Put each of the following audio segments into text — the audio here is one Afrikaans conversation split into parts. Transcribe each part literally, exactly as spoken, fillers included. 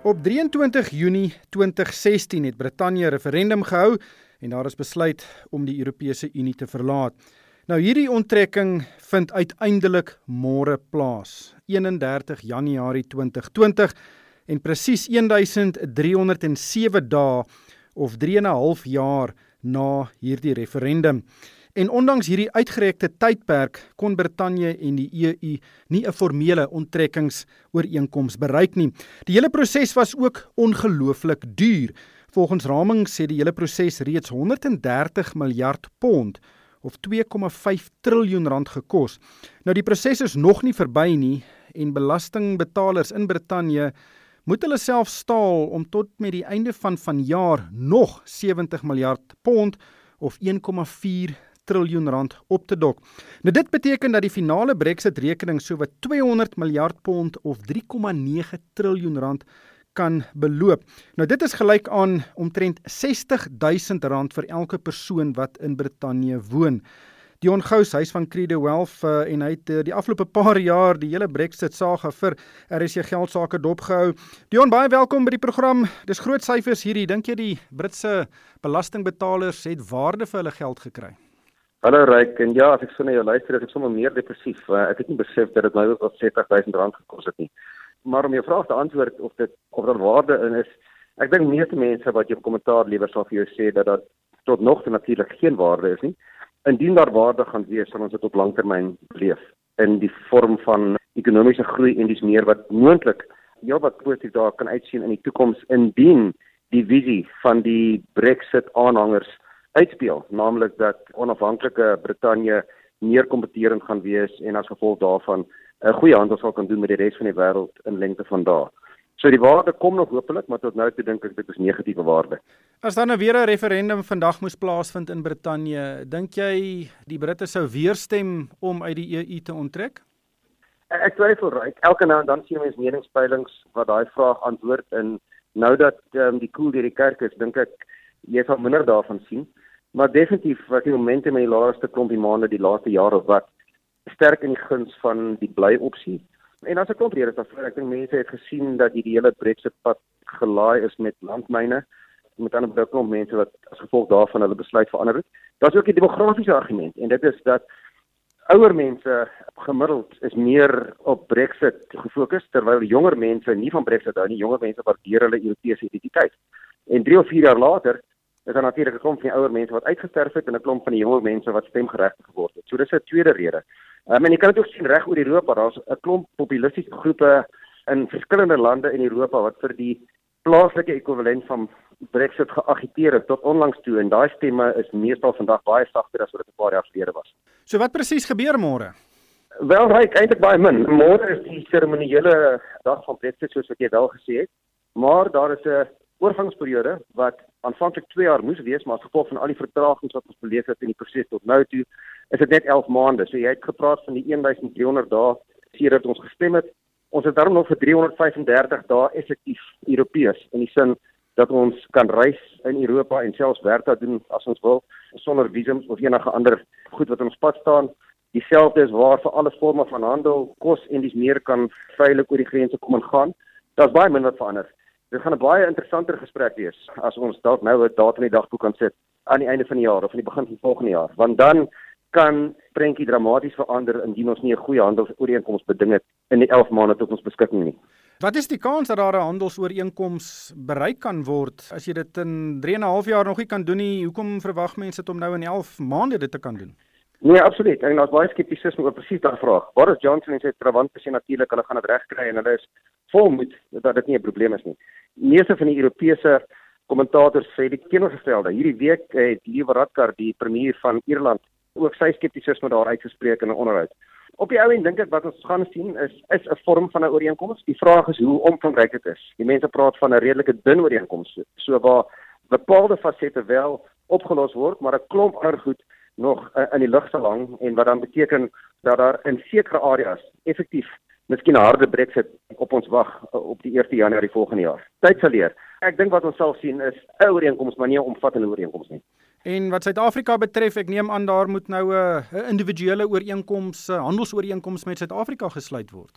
Op drieëntwintig Junie twintig sestien het Brittanje 'n referendum gehou en daar is besluit om die Europese Unie te verlaat. Nou hierdie onttrekking vind uiteindelik môre plaas, eenendertig Januarie twintig twintig en presies duisend driehonderd sewe dae of drie en 'n half jaar na hierdie referendum. En ondanks hierdie uitgerekte tydperk kon Brittanje en die E U nie 'n formele onttrekkingsooreenkoms bereik nie. Die hele proses was ook ongelooflik duur. Volgens ramings het die hele proses reeds honderddertig miljard pond of twee komma vyf triljoen rand gekos. Nou die proses is nog nie verby nie en belastingbetalers in Brittanje moet hulle self staal om tot met die einde van vanjaar nog sewentig miljard pond of een komma vier triljoen rand op te dok. Nou dit beteken dat die finale Brexit rekening sowat tweehonderd miljard pond of drie komma nege triljoen rand kan beloop. Nou dit is gelyk aan omtrent sestig duisend rand vir elke persoon wat in Brittanje woon. Dion Gous, hy's van Credo Wealth uh, en hy het uh, die afgelope paar jaar die hele Brexit saga vir R S C Geldsaake dopgehou. Dion, baie welkom by die program. Dis groot syfers hierdie. Dink jy die Britse belastingbetalers het waarde vir hulle geld gekry? Hallo Ryk, en ja, as ek so na jou luister, is ek sommer meer depressief. Uh, ek het nie besef dat dit my ook al sestig duisend rand gekos het nie. Maar om jou vraag te antwoord of dit of daar waarde in is, ek dink meeste mense wat jou kommentaar liewer sal vir jou sê dat dat tot nog toe natuurlik geen waarde is nie. Indien daar waarde gaan wees, sal ons dit op langtermyn beleef in die vorm van ekonomiese groei en dis meer wat moontlik ja wat positief daar kan uitsien in die toekoms indien die visie van die Brexit aanhangers uitspeel, naamlik dat onafhanklike Brittanje meer kompeterend gaan wees en as gevolg daarvan 'n goeie handel sal kan doen met die res van die wêreld in lengte van dae. So die waarde kom nog hopelik, maar tot nou toe dink ek dit is negatiewe waarde. As dan nou weer 'n referendum vandag moes plaasvind in Brittanje, dink jy die Britte sou weer stem om uit die E U te onttrek? Ek, ek twyfel Ryk. Elke nou en dan sien mens meningspeilings wat daai vraag antwoord en nou dat um, die koel deur die kerk is, dink ek jy sal minder daarvan sien. Maar definitief was die momente met die laaste klompie maande, die laaste jaar of wat, sterk in die guns van die bly opsie. En as 'n klomp redes daarvoor, ek dink mense het gesien dat die hele Brexit pad gelaai is met landmyne, met ander woorde klomp mense wat as gevolg daarvan hulle besluit verander het. Daar's ook 'n demografiese argument en dit is dat ouer mense gemiddeld is meer op Brexit gefokus, terwyl jonger mense nie van Brexit hou nie, jonger mense waardeer hulle Europese identiteit. En drie of vier jaar later is daar natuurlik 'n klomp van die ouer mense wat uitgesterf het en 'n klomp van die jonger mense wat stemgeregtig geword het. So dis 'n tweede rede. Um, en jy kan dit ook sien reg oor Europa, daar's 'n klomp populistiese groepe in verskillende lande in Europa wat vir die plaaslike ekwivalent van Brexit geagiteer het tot onlangs toe en daai stemme is meestal vandag baie sagter as wat dit 'n paar jaar gelede was. So wat presies gebeur môre? Wel, Ryk, eintlik baie min. Môre is die seremoniële dag van Brexit soos wat jy wel gesê het, maar daar is 'n oorgangsperiode wat aanvanklik twee jaar moes wees, maar as gevolg van al die vertragings wat ons beleef het in die proses tot nou toe, is dit net elf maande. So jy het gepraat van die duisend driehonderd dae sedert ons gestem het. Ons het daarom nog vir driehonderd vyf en dertig dae effektief Europees, in die sin dat ons kan reis in Europa en selfs werk daar doen as ons wil, sonder visums of enige ander goed wat in ons pad staan. Dieselfde is waar vir alle vorme van handel, kos en dis meer kan veilig oor die grense kom en gaan. Daar's baie min wat verander. Dit gaan 'n baie interessanter gesprek wees as ons dalk nou 'n datum in die dagboek kan sit aan die einde van die jaar of aan die begin van volgende jaar, want dan kan prentjie dramaties verander indien ons nie 'n goeie handelsooreenkoms beding het in die elf maande tot ons beskikking nie. Wat is die kans dat daar 'n handelsooreenkoms bereik kan word as jy dit in drie en 'n half jaar nog nie kan doen nie? Hoekom verwag mense dit om nou in elf maande dit te kan doen? Nee, absoluut. En daar's baie skeptisisme oor presies daardie vraag. Boris Johnson en sy trawante sê natuurlik hulle gaan dit regkry en hulle is volmoed dat dit nie 'n probleem is nie. Meeste van die Europese kommentators sê die teenoorgestelde. Hierdie week het Lee Varadkar, die premier van Ierland, ook sy skeptisisme daar uitgespreek in 'n onderhoud. Op die ou end dink ek wat ons gaan sien is is 'n vorm van 'n ooreenkoms. Die vraag is hoe omvangryk dit is. Die mense praat van 'n redelike dun ooreenkoms, so waar bepaalde fasette wel opgelos word, maar 'n klomp ander goed nog uh, in die lug sal hang en wat dan beteken dat daar in sekere areas effektief miskien 'n harde Brexit op ons wag uh, op die eerste Januarie volgende jaar. Tyd sal leer. Ek dink wat ons sal sien is 'n ooreenkoms, maar nie 'n omvattende ooreenkoms nie. En wat Suid-Afrika betref, ek neem aan daar moet nou 'n uh, individuele ooreenkoms, uh, handelsooreenkoms met Suid-Afrika gesluit word.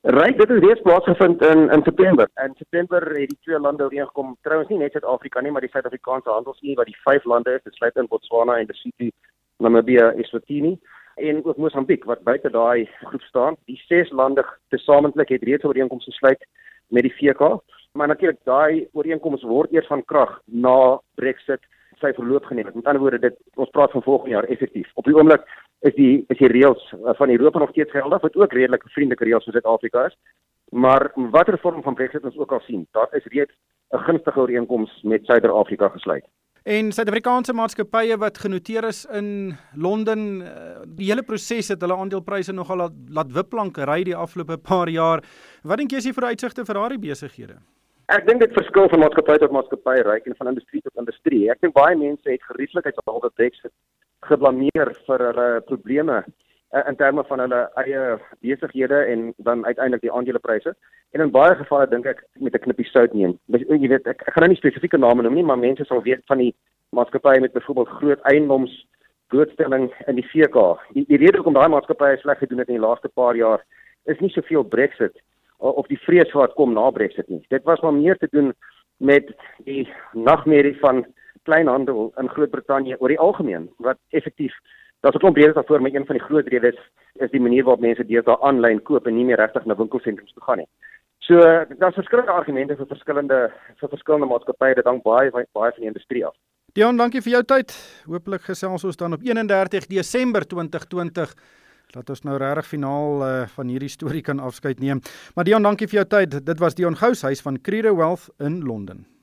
Ryk, dit het reeds plaasgevind in in September. In September het die twee lande ooreengekom, trouwens nie net Suid-Afrika nie, maar die Suid-Afrikaanse Handelsunie wat die vyf lande is, dit sluit in Botswana en Lesotho, Namibië, Eswatini en ook Mosambiek wat buite daai groep staan. Die ses lande tesamentlik het reeds ooreenkomste gesluit met die V K, maar natuurlik daai ooreenkomste word eers van krag na Brexit sy verloop geneem het. Met ander woorde, dit ons praat van volgende jaar effektief. Op die oomblik is die is die reëls van Europa nog steeds geldig, wat ook redelik vriendelike reëls vir Suid-Afrika is. Maar watter vorm van Brexit ons ook al sien, daar is reeds 'n gunstige ooreenkoms met Suider-Afrika gesluit. En Suid-Afrikaanse maatskappye wat genoteer is in Londen, die hele proses het hulle aandelepryse nogal laat, laat wipplank ry die afgelope paar jaar. Wat dink jy is die vooruitsigte vir daardie besighede? Ek dink dit verskil van maatskappy tot maatskappy, Ryk, en van industrie tot industrie. Ek dink baie mense het gerieflikheidshalwe Brexit geblameer vir hulle probleme in terme van hulle eie besighede en dan uiteindelik die aandelepryse. En in baie gevalle dink ek met 'n knippie sout neem. Jy weet, ek, ek gaan nou nie spesifieke name noem nie, maar mense sal weet van die maatskappye met byvoorbeeld groot eiendoms blootstelling in die V K. Die, die rede hoekom daai maatskappye sleg gedoen het in die laaste paar jaar is nie soveel Brexit of die vrees wat kom na Brexit nie. Dit was maar meer te doen met die nagmerrie van kleinhandel in Groot-Brittanje oor die algemeen, wat effektief, daar's 'n klomp redes daarvoor, maar een van die groot redes is die manier waarop mense deesdae aanlyn koop en nie meer regtig na winkelsentrums toe gaan nie. So, daar's verskillende argumente vir verskillende vir verskillende maatskappye, dit hang baie baie van die industrie af. Dion, dankie vir jou tyd. Hooplik gesels ons dan op eenendertig Desember twintig twintig. Laat ons nou regtig finaal uh, van hierdie storie kan afskeid neem. Maar Dion, dankie vir jou tyd. Dit was Dion Gous, hy is van Credo Wealth in Londen.